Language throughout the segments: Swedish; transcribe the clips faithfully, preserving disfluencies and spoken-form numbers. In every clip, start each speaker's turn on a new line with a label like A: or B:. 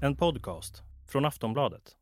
A: En podcast från Aftonbladet.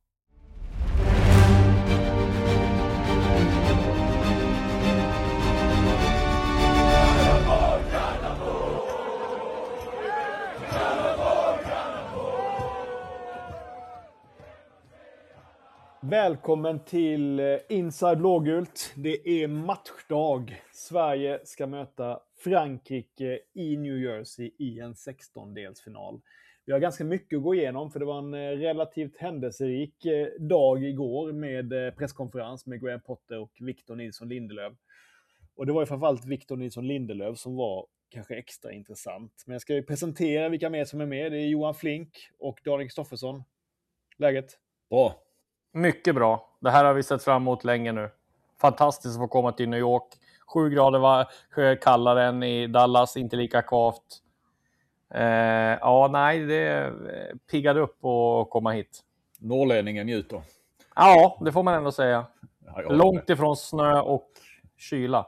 B: Välkommen till Inside Blågult. Det är matchdag. Sverige ska möta Frankrike i New Jersey i en sextondelsfinal. Vi har ganska mycket att gå igenom för det var en relativt händelserik dag igår med presskonferens med Graham Potter och Victor Nilsson Lindelöf. Och det var ju framförallt Victor Nilsson Lindelöf som var kanske extra intressant. Men jag ska ju presentera vilka mer som är med. Det är Johan Flink och Daniel Kristoffersson. Läget?
C: Bra.
D: Mycket bra. Det här har vi sett fram emot länge nu. Fantastiskt att få komma till New York. Sju grader var kallare än i Dallas, inte lika kvavt. Eh, ja, nej, det piggade upp att komma hit.
C: Norrlänningen njuter.
D: Ja, det får man ändå säga.
C: Ja,
D: långt ifrån snö och kyla.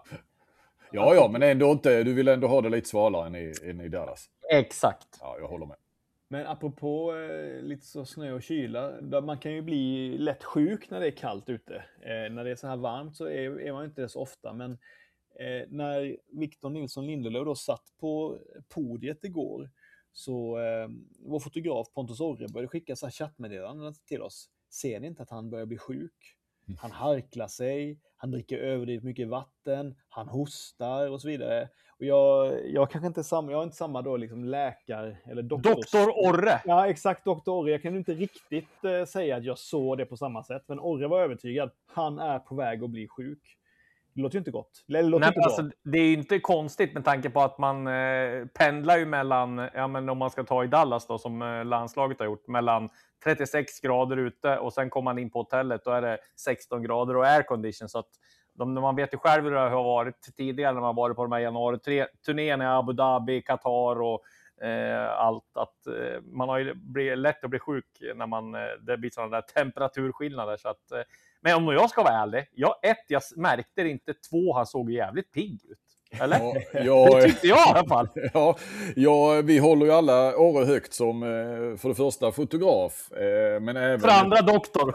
C: Ja, ja, men ändå inte. Du vill ändå ha det lite svalare än i, än i Dallas.
D: Exakt.
C: Ja, jag håller med.
B: Men apropå eh, lite så snö och kyla, där man kan ju bli lätt sjuk när det är kallt ute. Eh, när det är så här varmt så är, är man inte det så ofta. Men eh, när Victor Nilsson Lindelöf då satt på podiet igår så eh, vår fotograf Pontus Orre började skicka så här chattmeddelanden till oss. Ser ni inte att han börjar bli sjuk? Han harklar sig, han dricker överdrivet mycket vatten, han hostar och så vidare. Och jag, jag kanske inte samma, jag har inte samma då liksom läkare eller doktors...
D: Doktor Orre!
B: Ja, exakt, doktor Orre. Jag kan inte riktigt eh, säga att jag såg det på samma sätt. Men Orre var övertygad. Han är på väg att bli sjuk. Det låter ju inte gott. Det, låter
D: Nej,
B: inte
D: alltså,
B: bra.
D: det är ju inte konstigt med tanke på att man eh, pendlar ju mellan, ja men om man ska ta i Dallas då som eh, landslaget har gjort, mellan trettiosex grader ute och sen kommer man in på hotellet då är det sexton grader och aircondition, så att de, man vet ju själv hur det har varit tidigare när man varit på de här januari-turnéerna i Abu Dhabi, Qatar och eh, allt, att eh, man har ju blivit lätt att bli sjuk när man, eh, det blir sådana där temperaturskillnader, så att eh, men om jag ska vara ärlig, jag, ett, jag märkte det inte, två, han såg jävligt pigg ut. Eller?
C: Ja, jag,
D: det tyckte jag i alla fall.
C: Ja, ja, vi håller ju alla Orre högt som för det första fotograf. Men även...
D: För andra doktor.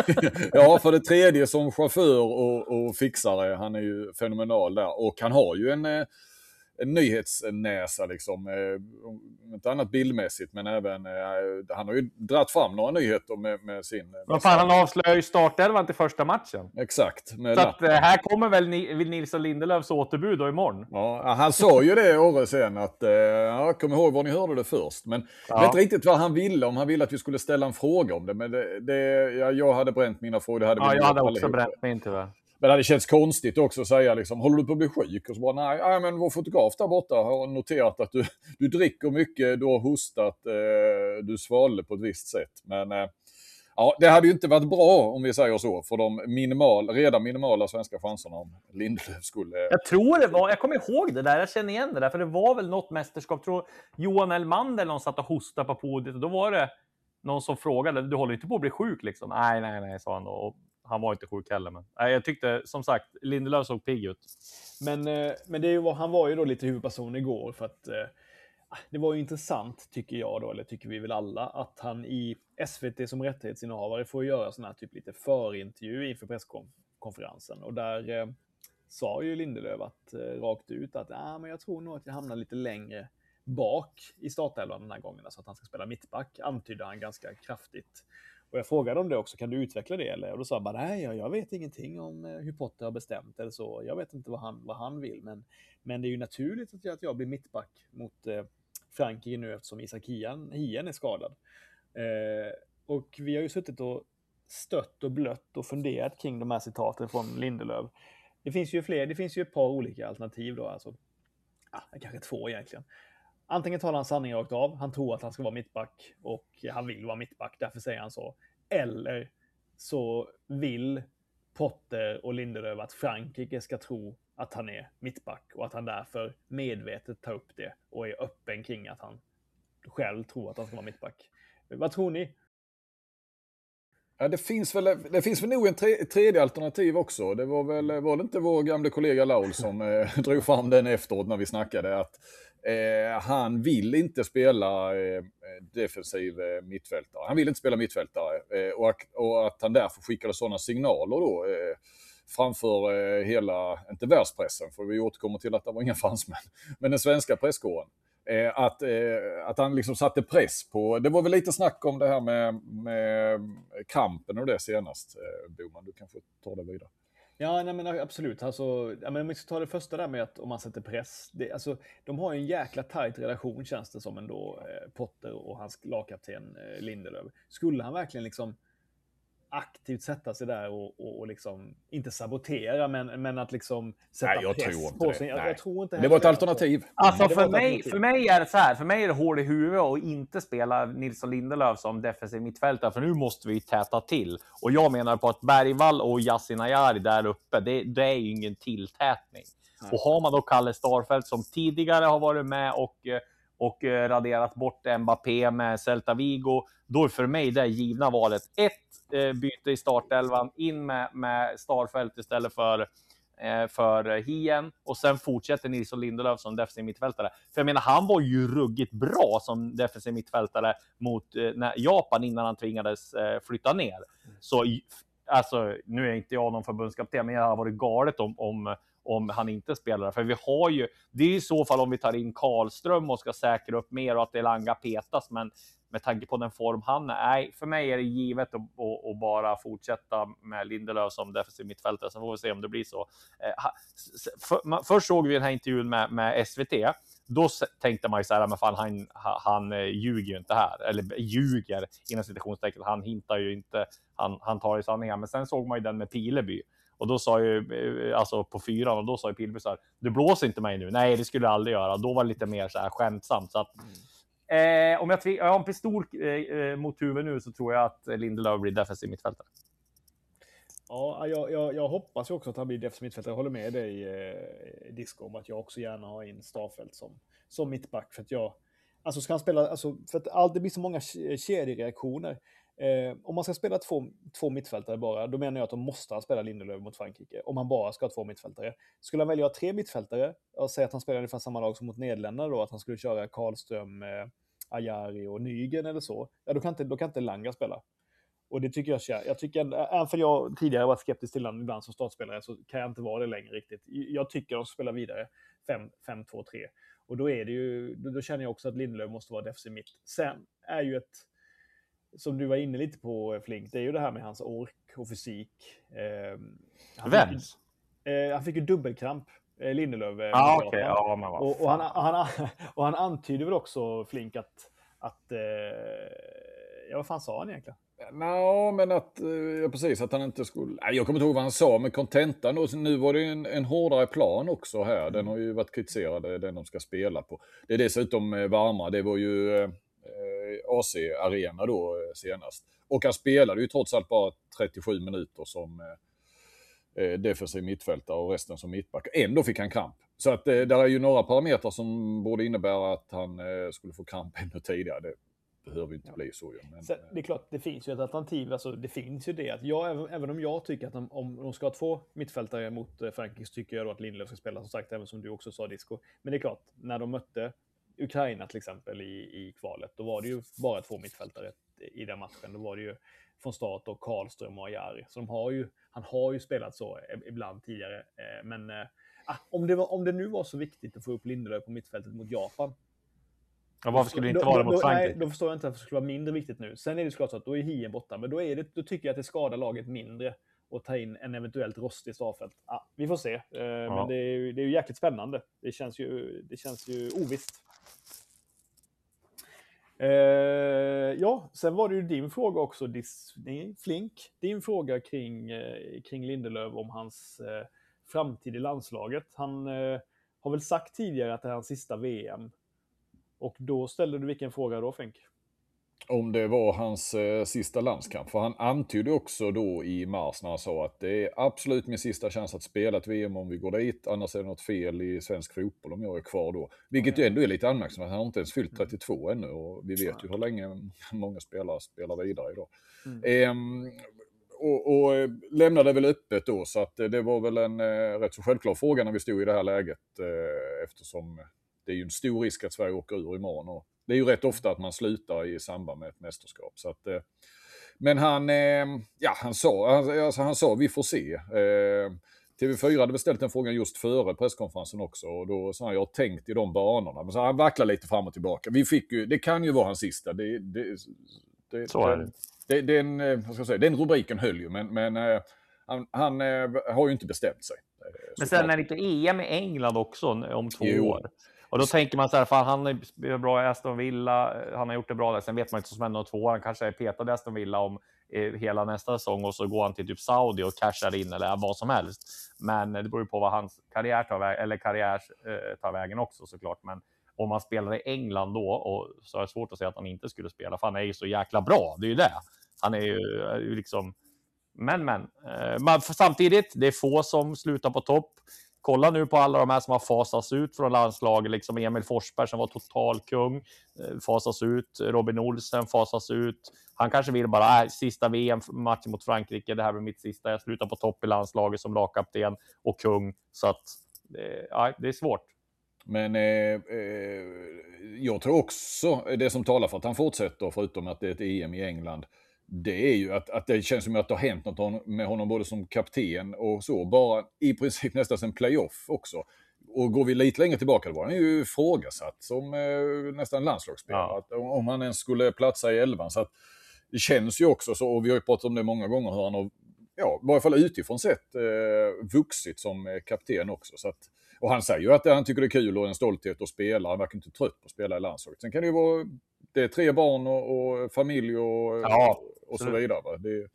C: Ja, för det tredje som chaufför och, och fixare. Han är ju fenomenal där. Och han har ju en... en nyhetsnäsa liksom, eh, inte annat bildmässigt men även eh, han har ju dratt fram några nyheter med, med sin...
D: Vad fan, han avslöjar ju startelvan till första matchen.
C: Exakt.
D: Så att, eh, här kommer väl Nilsson Lindelöfs återbud då imorgon.
C: Ja, han sa ju det Orre sen att, eh, ja, kom ihåg var ni hörde det först. Men ja. Jag vet inte riktigt vad han ville, om han ville att vi skulle ställa en fråga om det. Men det, det, ja, jag hade bränt mina frågor. Det hade
D: ja,
C: vi
D: jag hade också
C: allihop.
D: bränt mig tyvärr.
C: Men det hade känts konstigt också att säga liksom, håller du på att bli sjuk? Och så bara, nej, nej men vår fotograf där borta har noterat att du, du dricker mycket, du har hostat, eh, du svalde på ett visst sätt. Men eh, ja, det hade ju inte varit bra om vi säger så, för de minimal, redan minimala svenska chanserna om Lindelöf skulle...
D: Jag tror det var, jag kommer ihåg det där, jag känner igen det där, för det var väl något mästerskap, tror Johan Elmander någon satt och hostade på podiet och då var det någon som frågade, du håller inte på att bli sjuk liksom? Nej, nej, nej, sa han då. Och han var inte sjuk heller, men nej, jag tyckte som sagt Lindelöf såg pigg ut.
B: Men, men det är ju, han var ju då lite huvudperson igår för att eh, det var ju intressant tycker jag då, eller tycker vi väl alla, att han i S V T som rättighetsinnehavare får göra sån här typ lite förintervju inför presskonferensen. Och där eh, sa ju Lindelöf att, eh, rakt ut att ah, men jag tror nog att jag hamnar lite längre bak i startelvan den här gången, så att han ska spela mittback, antydde han ganska kraftigt. Och jag frågade om det också, kan du utveckla det? Eller? Och då sa han bara, nej, jag vet ingenting om hur Potter har bestämt eller så. Jag vet inte vad han, vad han vill, men, men det är ju naturligt att jag, att jag blir mittback mot eh, Frankrike nu eftersom Isak Hien, Hien är skadad. Eh, och vi har ju suttit och stött och blött och funderat kring de här citaten från Lindelöf. Det finns ju fler, det finns ju ett par olika alternativ då, alltså. Ah, kanske två egentligen. Antingen talar han sanning rakt av. Han tror att han ska vara mittback och han vill vara mittback. Därför säger han så. Eller så vill Potter och Lindelöf att Frankrike ska tro att han är mittback och att han därför medvetet tar upp det och är öppen kring att han själv tror att han ska vara mittback. Vad tror ni?
C: Ja, det finns väl, det finns väl nog en tre, tredje alternativ också. Det var väl var det inte vår gamla kollega Laul som eh, drog fram den efteråt när vi snackade att Eh, han vill inte spela eh, defensiv eh, mittfältare. Han vill inte spela mittfältare. Eh, och, och att han därför skickade sådana signaler då eh, framför eh, hela, inte världspressen, för vi återkommer till att det var inga fransmän, men den svenska presskåren. Eh, att, eh, att han liksom satte press på, det var väl lite snack om det här med, med kampen och det senast. Eh, Boman, du kan få ta det vidare.
B: Ja, nej, men absolut. Alltså, ja, men om vi ska ta det första där med att om man sätter press. Det, alltså, de har ju en jäkla tajt relation, känns det som ändå, eh, Potter och hans lagkapten eh, Lindelöf. Skulle han verkligen liksom aktivt sätta sig där och, och, och liksom, inte sabotera, men, men att liksom sätta
C: Nej, jag
B: press
C: tror inte
B: på
C: det.
B: sig. Jag,
C: Nej.
B: jag tror inte
C: Det var ett alternativ.
D: Alltså
B: Ja, det var
D: för
B: ett
D: mig,
B: alternativ.
D: för mig är det så här, för mig är det hål i huvudet och inte spela Nilsson Lindelöf som defensiv mittfältare, för nu måste vi täta till. Och jag menar på att Bergvall och Yasin Ayari där uppe, det, det är ju ingen tilltätning. Nej. Och har man då Kalle Starfelt som tidigare har varit med och och raderat bort Mbappé med Celta Vigo, då är för mig det givna valet ett eh, byte i startelvan, in med, med Starfelt istället för, eh, för Hien, och sen fortsätter Nilsson Lindelöf som defensiv mittfältare. För jag menar, han var ju ruggigt bra som defensiv mittfältare mot eh, när Japan innan han tvingades eh, flytta ner. Mm. Så alltså, nu är inte jag någon förbundskapten, men jag har varit galet om, om om han inte spelar. För vi har ju, det är i så fall om vi tar in Karlström och ska säkra upp mer och att Elanga petas, men med tanke på den form han är, nej, för mig är det givet att, att, att bara fortsätta med Lindelöf som defensiv mittfältare, så får vi se om det blir så. För, först såg vi den här intervjun med, med S V T, då tänkte man ju så här, men fan, han, han ljuger ju inte här, eller ljuger inom citationstecken, han hintar ju inte, han, han tar ju sanningar, men sen såg man ju den med Pileby. Och då sa ju, alltså på fyran, och då sa ju Pilby så här, du blåser inte mig nu. Nej, det skulle jag aldrig göra. Då var det lite mer så här skämtsamt. Så att, mm. eh, om jag, jag har en pistol eh, mot huvudet nu, så tror jag att Lindelöf blir defensiv mittfältare.
B: Ja, jag, jag, jag hoppas ju också att han blir defensiv mittfältare. Jag håller med dig, eh, Disco, om att jag också gärna har in Starfelt som, som mittback. För att jag, alltså ska han spela, alltså för att allt, det blir så många kedjereaktioner. Eh, om man ska spela två, två mittfältare bara, då menar jag att de måste spela Lindelöf mot Frankrike. Om man bara ska ha två mittfältare. Skulle han välja att ha tre mittfältare och säga att han spelar ungefär samma lag som mot Nederländerna då, att han skulle köra Karlström, eh, Ayari och Nygren eller så, ja, då kan inte, då kan inte Langa spela. Och det tycker jag, jag tycker, även för jag tidigare varit skeptisk till honom ibland som startspelare, så kan jag inte vara det längre riktigt. Jag tycker de ska spela vidare fem två tre. Och då är det ju, då känner jag också att Lindelöf måste vara defensiv mitt. Sen är ju ett, som du var inne lite på, Flink, det är ju det här med hans ork och fysik. Eh, han
D: Vem?
B: Fick, eh, han fick ju dubbelkramp, eh, Lindelöf. Eh,
D: ah, okay. ja, men
B: och, och, han, han, och han antyder väl också, Flink, att, att eh, ja, vad fan sa han egentligen?
C: Nej, men att, ja, precis, att han inte skulle... Nej, jag kommer inte ihåg vad han sa, men kontentan, och nu var det en, en hårdare plan också här. Den har ju varit kritiserad, den de ska spela på. Det är dessutom varma, det var ju eh, A C-arena då eh, senast. Och han spelade ju trots allt bara trettiosju minuter som eh, defensiv mittfältare och resten som mittback. Ändå fick han kramp. Så att eh, där är ju några parametrar som borde innebära att han eh, skulle få kramp ännu tidigare. Det behöver inte bli så. Men,
B: så, det är klart, det finns ju ett alternativ. Alltså, det finns ju det. Att jag, även, även om jag tycker att de, om de ska ha två mittfältare mot eh, Frankrike, så tycker jag då att Lindelöf ska spela, som sagt, även som du också sa, Disco. Men det är klart, när de mötte Ukraina till exempel i, i kvalet, då var det ju bara två mittfältare i den matchen. Då var det ju från start och Karlström och Ayari. Så de har ju, han har ju spelat så ibland tidigare. Eh, men eh, om, det var, om det nu var så viktigt att få upp Lindelöf på mittfältet mot Japan,
D: ja, varför skulle det inte
B: då,
D: vara
B: då,
D: mot Frankrike?
B: Nej, då förstår jag inte att det skulle vara mindre viktigt nu. Sen är det såklart så att då är Hien borta, men då, är det, då tycker jag att det skadar laget mindre och ta in en eventuellt rostig Starfelt. Ah, vi får se. Eh, ja. Men det är, ju, det är ju jäkligt spännande. Det känns ju, det känns ju ovisst. Eh, ja, sen var det ju din fråga också, Dis, nej, Flink. Din fråga kring, eh, kring Lindelöf om hans eh, framtid i landslaget. Han eh, har väl sagt tidigare att det är hans sista V M. Och då ställde du vilken fråga då, Flink?
C: Om det var hans eh, sista landskamp. För han antydde också då i mars när han sa att det är absolut min sista chans att spela ett V M om vi går dit. Annars är det något fel i svensk fotboll om jag är kvar då. Vilket ju ändå är lite anmärkningsvärt. Han har inte ens fyllt trettiotvå ännu. Och vi vet ju hur länge många spelare spelar vidare idag. Mm. Ehm, och, och lämnade väl öppet då. Så att det var väl en eh, rätt så självklar fråga när vi stod i det här läget. Eh, eftersom det är ju en stor risk att Sverige åker ur imorgon. Och det är ju rätt ofta att man slutar i samband med ett mästerskap. Så att, eh, men han, eh, ja, han sa, alltså, han sa vi får se. Eh, T V fyra hade beställt den frågan just före presskonferensen också. Och då sa han, jag har tänkt i de banorna. Men så han vacklar lite fram och tillbaka. Vi fick ju, det kan ju vara hans sista. Det, det, det,
D: Så är det.
C: det, den, vad ska jag säga, den rubriken höll ju. Men, men eh, han, han eh, har ju inte bestämt sig.
D: Men sen är det lite E M i England också om två
C: Jo.
D: år. Och då tänker man så här, fan, han är bra i Aston Villa, han har gjort det bra där. Sen vet man inte som händer om två år, han kanske är petad i Aston Villa om eh, hela nästa säsong och så går han till typ Saudi och cashar in eller vad som helst. Men det beror ju på vad hans karriär tar vägen, eller karriär eh, tar vägen också såklart. Men om man spelar i England då, och så är det svårt att säga att han inte skulle spela, för han är ju så jäkla bra, det är ju det. Han är ju, är ju liksom... Men, men. Eh, men samtidigt, det är få som slutar på topp. Kolla nu på alla de här som har fasats ut från landslaget. Liksom Emil Forsberg som var total kung. Eh, fasas ut. Robin Olsen fasas ut. Han kanske vill bara, äh, sista V M-matchen mot Frankrike. Det här blir mitt sista. Jag slutar på topp i landslaget som lagkapten och kung. Så att, eh, ja, det är svårt.
C: Men eh, eh, jag tror också, det som talar för att han fortsätter, förutom att det är ett E M i England, det är ju att, att det känns som att det har hänt något med honom både som kapten och så. Bara i princip nästan en playoff också. Och går vi lite längre tillbaka, då var han ju ifrågasatt som eh, nästan landslagsspelare.
D: Ja.
C: Att, om han ens skulle platsa i elvan. Så att det känns ju också så, och vi har ju pratat om det många gånger, hur han har, ja, i varje fall utifrån sett, eh, vuxit som kapten också. Så att, och han säger ju att han tycker det är kul och en stolthet att spela. Han verkar inte trött på att spela i landslaget. Sen kan det ju vara, det är tre barn och, och familj och,
D: Ja,
C: och så vidare. Va? Det,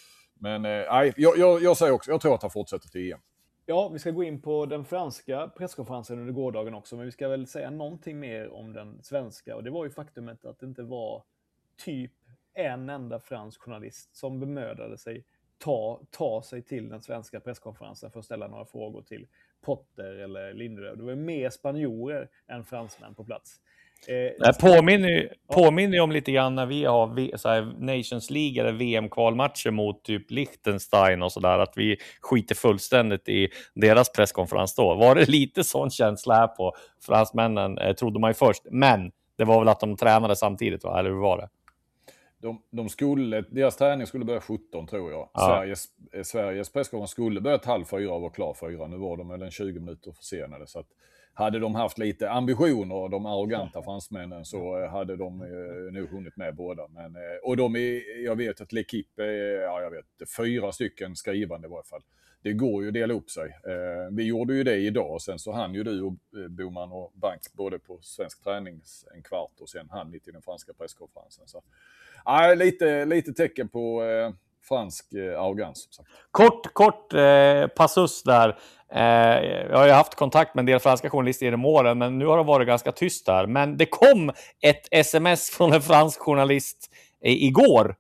C: men nej, jag, jag, jag säger också, jag tror att han fortsätter till E M.
B: Ja, vi ska gå in på den franska presskonferensen under gårdagen också, men vi ska väl säga någonting mer om den svenska. Och det var ju faktumet att det inte var typ en enda fransk journalist som bemödade sig ta, ta sig till den svenska presskonferensen för att ställa några frågor till Potter eller Lindelöf. Det var mer spanjorer än fransmän på plats. Eh,
D: Det påminner, påminner om lite grann när vi har v, så här, Nations League eller V M-kvalmatcher mot typ Liechtenstein och sådär, att vi skiter fullständigt i deras presskonferens då. Var det lite sån känsla här på fransmännen, eh, trodde man ju först. Men det var väl att de tränade samtidigt, va? Eller hur var det?
C: De, de skulle, deras träning skulle börja sjutton tror jag.
D: Ja.
C: Sveriges, Sveriges presskonferens skulle börja ett halv fyra och vara klar fyra. Nu var de väl tjugo minuter försenade. Så att hade de haft lite ambitioner, de arroganta fransmännen, så hade de eh, nog hunnit med båda. Men, eh, och de är, jag vet att L'Equipe är, ja, jag vet, fyra stycken skrivande i varje fall. Det går ju att dela upp sig. Eh, vi gjorde ju det idag, sen så hann ju du och eh, Boman och Bank både på svensk tränings en kvart och sen hann ni till den franska presskonferensen. Så, eh, lite, lite tecken på eh, fransk eh, arrogans. Som sagt.
D: Kort, kort eh, passus där. Eh, jag har ju haft kontakt med en del franska journalister genom åren, men nu har det varit ganska tyst där. Men det kom ett sms från en fransk journalist eh, igår.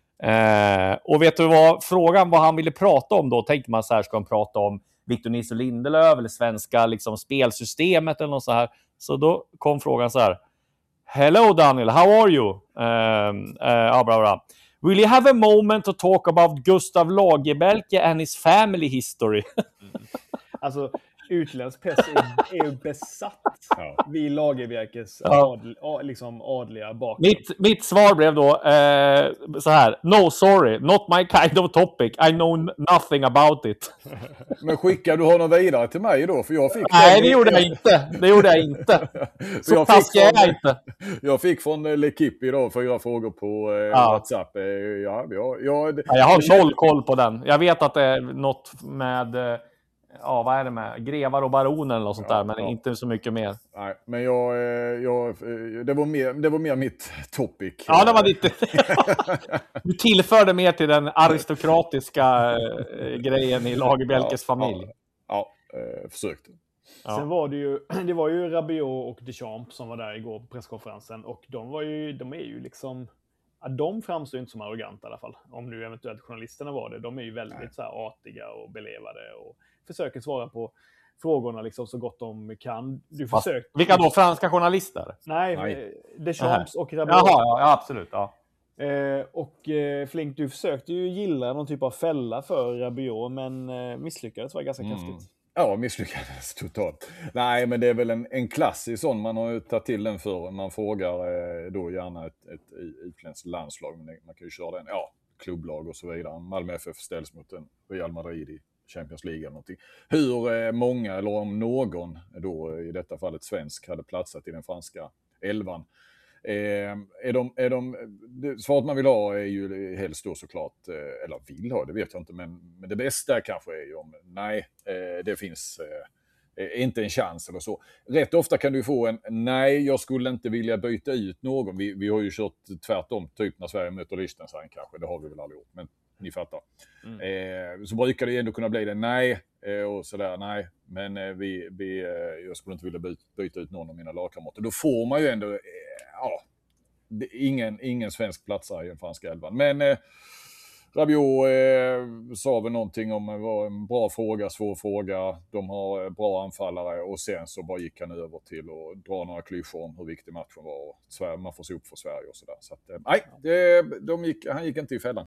D: Eh, och vet du vad frågan vad han ville prata om då? Tänkte man så här, ska han prata om Victor Nilsson Lindelöf eller svenska liksom, spelsystemet eller något så här. Så då kom frågan så här. Hello Daniel, how are you? Um, uh, ah, bra, bra. Will you have a moment to talk about Gustav Lagerbielke and his family history?
B: Alltså, utländsk press är, är ju besatt
C: Ja.
B: vid Lagerbielkes
D: Ja.
B: adl, a, liksom adliga bakgrund.
D: Mitt, mitt svar blev då eh, så här. No, sorry, not my kind of topic. I know nothing about it.
C: Men skickar du honom vidare till mig då? För jag fick
D: Nej, det gjorde jag inte. Det gjorde jag inte. Så
C: jag
D: taskig är jag
C: från,
D: inte.
C: jag fick från L'Equipe idag fyra frågor på eh,
D: Ja.
C: WhatsApp. Eh, ja, ja, ja, det,
D: Ja, jag har noll koll på den. Jag vet att det är något med, eh, ja vad är det med? Grevar och baroner eller något sånt
C: Ja,
D: där, men
C: ja.
D: inte så mycket mer.
C: nej, men jag, eh, jag, eh, det, var mer, det var mer mitt topic.
D: Ja, det var lite... Du tillförde mer till den aristokratiska eh, grejen i Lagerbielkes
C: Ja,
D: familj.
C: Ja, ja eh, försökte.
D: Ja.
B: Sen var det ju, det var ju Rabiot och Deschamps som var där igår på presskonferensen. Och de var ju, de är ju liksom, ja, de framstår inte som arroganta i alla fall. Om nu eventuellt journalisterna var det. De är ju väldigt Nej. så här artiga och belevade och försöker svara på frågorna liksom så gott de kan. Du
D: Fast,
B: försöker...
D: vilka då? Franska journalister?
B: Nej,
C: Nej.
B: Deschamps och Rabiot.
D: Jaha, ja, ja absolut. Ja.
B: Eh, och eh, Flink, du försökte ju gilla någon typ av fälla för Rabiot, men eh, misslyckades var ganska
C: Mm.
B: kraftigt.
C: Ja, misslyckades totalt. Nej, men det är väl en, en klassisk sån. Man har ju tagit till den för. Man frågar eh, då gärna ett, ett utländskt landslag. Men man kan ju köra den, ja, klubblag och så vidare. Malmö F F ställs mot en Real Madrid i Champions League eller någonting. Hur eh, många, eller om någon då, i detta fallet svensk, hade platsat i den franska elvan. Eh, är de, är de, det, svaret man vill ha är ju helst då såklart, eh, eller vill ha, det vet jag inte, men, men det bästa kanske är ju om nej, eh, det finns eh, inte en chans eller så. Rätt ofta kan du få en nej, jag skulle inte vilja byta ut någon. Vi, vi har ju kört tvärtom, typ när Sverige möter Liechtenstein kanske, det har vi väl aldrig gjort, men ni fattar. Mm. Eh, så brukar det ju ändå kunna bli det nej, eh, och sådär nej, men eh, vi, vi, eh, jag skulle inte vilja byta, byta ut någon av mina lagkamrater. Då får man ju ändå, eh, ja, ingen, ingen svensk platsar i den franska elvan. Men eh, Rabiot eh, sa väl någonting om det var en bra fråga, svår fråga. De har bra anfallare och sen så bara gick han över till att dra några klyschor om hur viktig matchen var och Sverige, man får se upp för Sverige och sådär. Så att, eh, nej, det, de gick, han gick inte i fällan.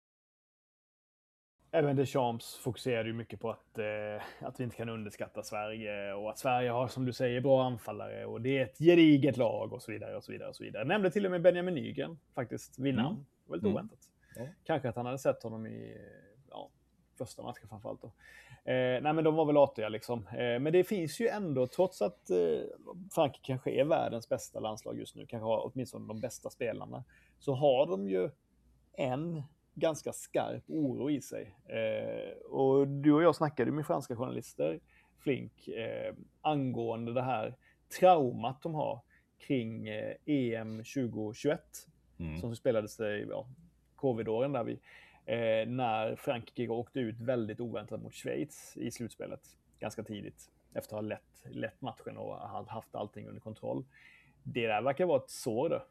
B: Även Deschamps fokuserar ju mycket på att, eh, att vi inte kan underskatta Sverige och att Sverige har, som du säger, bra anfallare och det är ett gediget lag och så vidare och så vidare och så vidare. Jag nämnde till och med Benjamin Nygren, faktiskt vinnaren. Mm. Väldigt mm. oväntat. Ja. Kanske att han hade sett honom i ja, första matchen framförallt då. Eh, nej men de var väl artiga liksom. Eh, men det finns ju ändå, trots att eh, Frankrike kanske är världens bästa landslag just nu, kanske har åtminstone de bästa spelarna, så har de ju en ganska skarp oro i sig. Eh, och du och jag snackade med franska journalister, Flink, eh, angående det här traumat de har kring eh, E M tjugohundratjugoett mm. som spelades i ja, covid-åren där vi, eh, när Frankrike åkte ut väldigt oväntat mot Schweiz i slutspelet ganska tidigt efter att ha lett, lett matchen och haft allting under kontroll. Det där verkar vara ett sår då.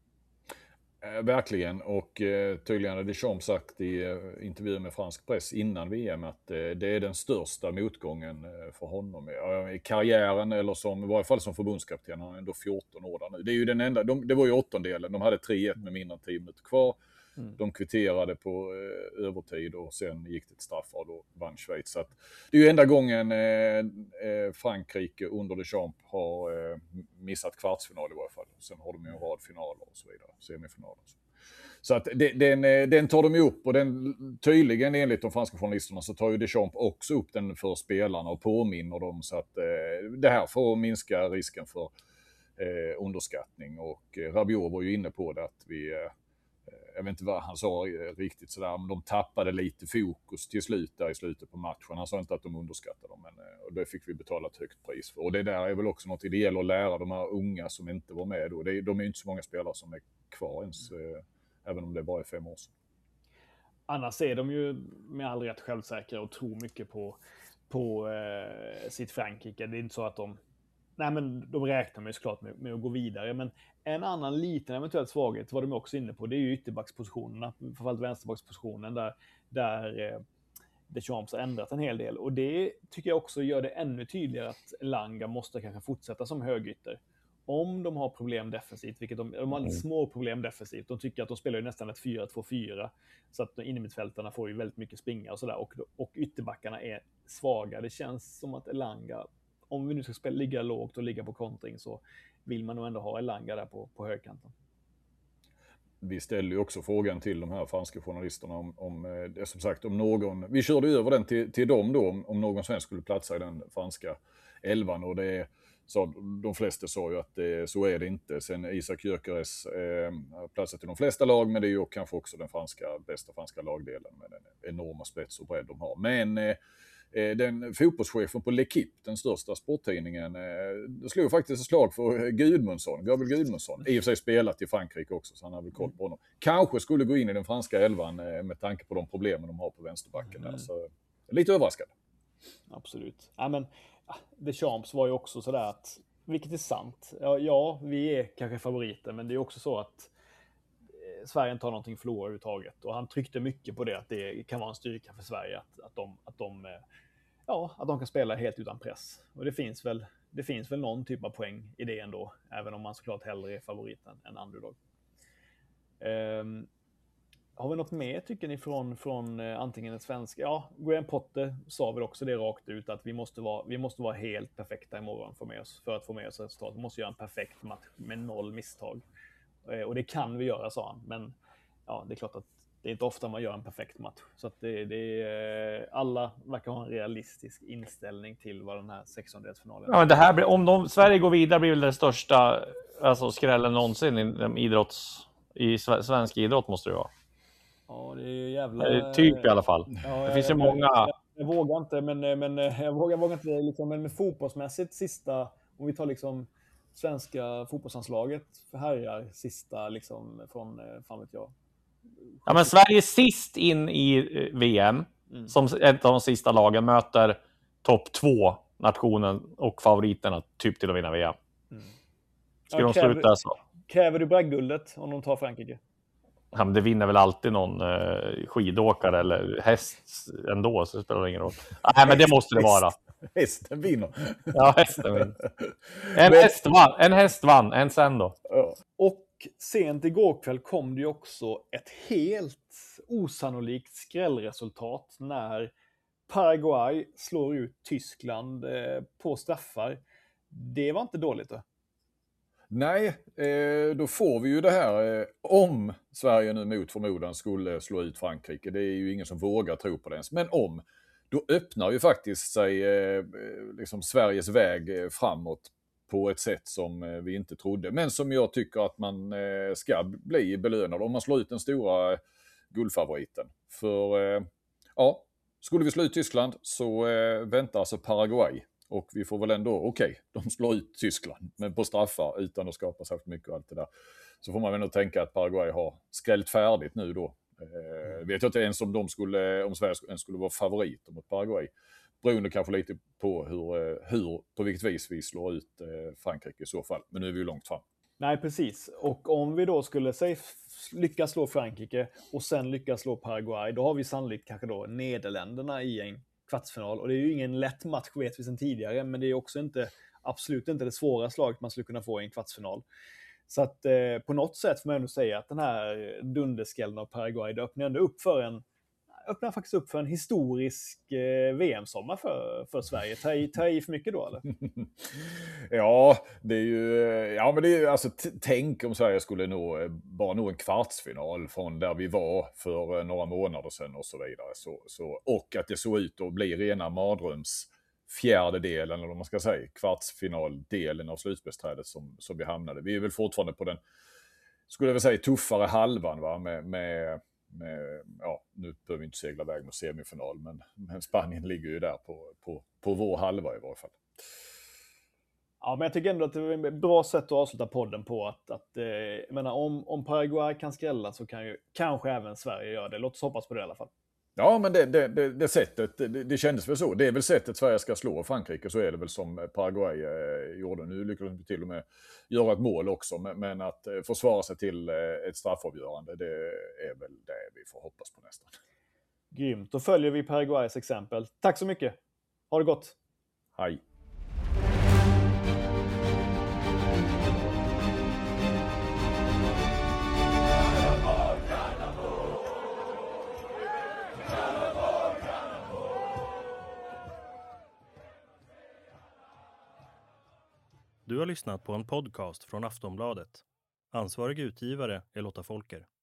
C: Eh, verkligen, och eh, tydligen hade Deschamps sagt i eh, intervjuer med fransk press innan V M att eh, det är den största motgången eh, för honom eh, i karriären, eller som, i varje fall som förbundskapten. Han är ändå fjorton år där nu. Det är ju den enda, de, det var ju åttondelen, de hade tre ett med mindre än tio minuter kvar. Mm. De kvitterade på eh, övertid och sen gick det ett straffar och vann Schweiz. Så att det är ju enda gången eh, eh, Frankrike under Deschamps har eh, missat kvartsfinal i varje fall. Sen har de ju en rad finaler och så vidare, semifinaler. Så att det, den, den tar de ju upp, och den, tydligen enligt de franska journalisterna så tar ju Deschamps också upp den för spelarna och påminner dem, så att eh, det här får minska risken för eh, underskattning. Och eh, Rabiot var ju inne på det, att vi eh, jag vet inte vad han sa riktigt sådär, men de tappade lite fokus till slut där i slutet på matchen. Han sa inte att de underskattade dem, men och det fick vi betala ett högt pris för. Och det där är väl också något, det gäller att lära de här unga som inte var med då. Det är, de är inte så många spelare som är kvar ens, eh, även om det bara är fem år sedan.
B: Annars är de ju med all rätt självsäkra och tror mycket på, på eh, sitt Frankrike. Det är inte så att de Nej, men de räknar med såklart med, med att gå vidare. Men en annan liten eventuell svaghet var de också inne på. Det är ju ytterbackspositionerna. Framförallt vänsterbackspositionen där, där eh, Deschamps har ändrat en hel del. Och det tycker jag också gör det ännu tydligare att Elanga måste kanske fortsätta som högytter. Om de har problem defensivt, vilket de, de har lite små problem defensivt. De tycker att de spelar ju nästan ett fyra två fyra. Så att innermittfältarna får ju väldigt mycket springa och sådär. Och, och ytterbackarna är svaga. Det känns som att Elanga, om vi nu ska spela, ligga lågt och ligga på kontring, så vill man nog ändå ha Elanga där på, på högkanten.
C: Vi ställer ju också frågan till de här franska journalisterna om, om eh, som sagt, om någon, vi körde över den till, till dem då, om, om någon svensk skulle platsa i den franska elvan, och det så de flesta sa ju att det, så är det inte. Sen Isak Gyökeres eh, har platsat i de flesta lag, men det är ju kanske också den franska, bästa franska lagdelen med den enorma spets och bredd de har. Men eh, den fotbollschefen på L'Equipe, den största sporttidningen, det slog faktiskt ett slag för Gudmundsson, Gabriel Gudmundsson. I och för sig spelat i Frankrike också, så han har väl koll på honom. Kanske skulle gå in i den franska elvan med tanke på de problemen de har på vänsterbacken. Mm. Så, lite överraskad.
B: Absolut. Ja, men Deschamps var ju också sådär att, vilket är sant, ja, ja, vi är kanske favoriter, men det är också så att Sverige inte har någonting att förlora överhuvudtaget. Och han tryckte mycket på det, att det kan vara en styrka för Sverige att, att, de, att, de, ja, att de kan spela helt utan press. Och det finns väl, det finns väl någon typ av poäng i det ändå, även om man såklart hellre är favoriten än underdog. Um, har vi något mer tycker ni från, från eh, antingen en svensk... Ja, Graham Potter sa väl också det rakt ut att vi måste vara, vi måste vara helt perfekta imorgon för, med oss, för att få med oss resultat. Vi måste göra en perfekt match med noll misstag. Eh, och det kan vi göra, sa han. Men ja, det är klart att det är inte ofta man gör en perfekt match. Så att det, det är, alla verkar ha en realistisk inställning till vad den här sextondelsfinalen är.
D: Ja, men det här blir, om de, Sverige går vidare blir väl den största alltså, skrällen någonsin i, idrotts, i svensk idrott måste det vara.
B: Ja, det är ju jävla...
D: Eller typ i alla fall.
B: Ja,
D: det
B: jag,
D: finns ju
B: jag,
D: många...
B: Jag, jag vågar inte, men, men jag vågar, vågar inte liksom, men med fotbollsmässigt sista, om vi tar liksom svenska fotbollslandslaget för herrar sista liksom från, fan vet jag.
D: Ja, men Sverige sist in i V M, mm. som ett av de sista lagen möter topp två nationen och favoriterna typ till att vinna V M. Mm. Ska ja, de
B: kräver,
D: sluta så?
B: Kräver du bragdguldet om de tar Frankrike?
D: Ja, men det vinner väl alltid någon eh, skidåkare eller häst ändå, så det spelar ingen roll. Nej, men det måste det vara.
C: Hästen vinner.
D: Ja, hästen vinner. En, men... häst vann, en häst vann, en sen då.
B: Ja. Och sent igår kväll kom det ju också ett helt osannolikt skrällresultat när Paraguay slår ut Tyskland eh, på straffar. Det var inte dåligt då.
C: Nej, eh, då får vi ju det här eh, om Sverige nu mot förmodan skulle slå ut Frankrike. Det är ju ingen som vågar tro på det ens. Men om, då öppnar ju faktiskt sig eh, liksom Sveriges väg eh, framåt på ett sätt som eh, vi inte trodde. Men som jag tycker att man eh, ska bli belönad om man slår ut den stora eh, guldfavoriten. För eh, ja, skulle vi slå ut Tyskland så eh, väntar alltså Paraguay. Och vi får väl ändå, okej, okay, de slår ut Tyskland, men på straffar utan att skapa så mycket och allt det där. Så får man väl ändå tänka att Paraguay har skrällt färdigt nu då. Eh, vet jag inte ens om, de skulle, om Sverige ens skulle vara favoriter mot Paraguay. Beroende kanske lite på hur, hur, på vilket vis vi slår ut eh, Frankrike i så fall. Men nu är vi ju långt fram.
B: Nej, precis. Och om vi då skulle säg, lyckas slå Frankrike och sen lyckas slå Paraguay, då har vi sannolikt kanske då Nederländerna i en kvartsfinal. Och det är ju ingen lätt match vet vi sedan tidigare, men det är också inte, absolut inte det svåra slaget man skulle kunna få i en kvartsfinal. Så att eh, på något sätt får man ändå säga att den här dunderskallen av Paraguay, det öppnar ändå upp för en öppnar faktiskt upp för en historisk eh, V M-sommar för, för Sverige. Ta i, ta i för mycket då, eller?
C: Ja, det är ju... Ja, men det är ju alltså... T- tänk om Sverige skulle nå, bara nå en kvartsfinal från där vi var för några månader sedan och så vidare. Så, så, och att det såg ut att bli rena mardröms fjärdedelen, eller vad man ska säga, kvartsfinaldelen av slutspelsträdet som, som vi hamnade. Vi är väl fortfarande på den, skulle jag väl säga, tuffare halvan, va? Med... med Med, ja, nu behöver vi inte segla väg mot semifinal, men, men Spanien ligger ju där på, på, på vår halva i varje fall.
B: Ja, men jag tycker ändå att det är ett bra sätt att avsluta podden på. Att, att, eh, jag menar, om, om Paraguay kan skrälla så kan ju kanske även Sverige göra det. Låt oss hoppas på det i alla fall.
C: Ja, men det, det, det, det sättet, det, det kändes väl så. Det är väl sättet Sverige ska slå Frankrike, så är det väl som Paraguay eh, gjorde. Nu lyckades de till och med göra ett mål också, men, men att eh, försvara sig till eh, ett straffavgörande, det är väl det vi får hoppas på nästan.
B: Grymt, då följer vi Paraguays exempel. Tack så mycket. Ha det gott.
C: Hej.
A: Du har lyssnat på en podcast från Aftonbladet. Ansvarig utgivare är Lotta Folker.